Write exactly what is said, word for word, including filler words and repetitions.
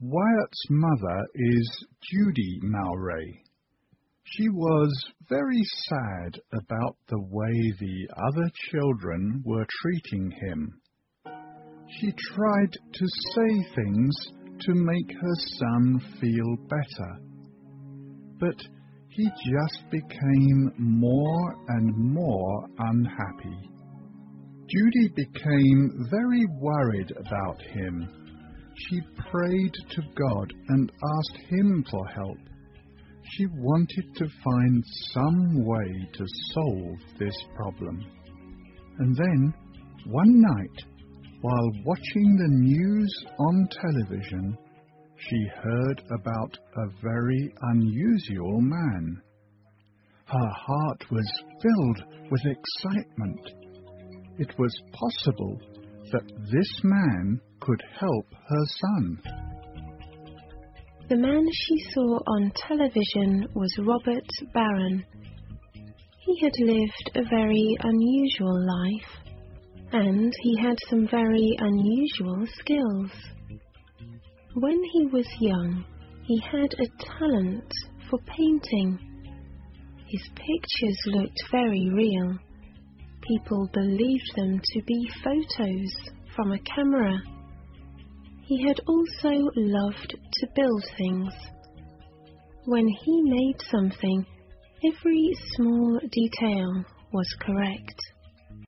Wyatt's mother is Judy Mowbray. She was very sad about the way the other children were treating him. She tried to say things to make her son feel better, but he just became more and more unhappy. Judy became very worried about him. She prayed to God and asked him for help. She wanted to find some way to solve this problem. And then, one night, while watching the news on television, she heard about a very unusual man. Her heart was filled with excitement. It was possible that this man could help her son. The man she saw on television was Robert Barron. He had lived a very unusual life, and he had some very unusual skills. When he was young, he had a talent for painting. His pictures looked very real. People believed them to be photos from a camera. He had also loved to build things. When he made something, every small detail was correct.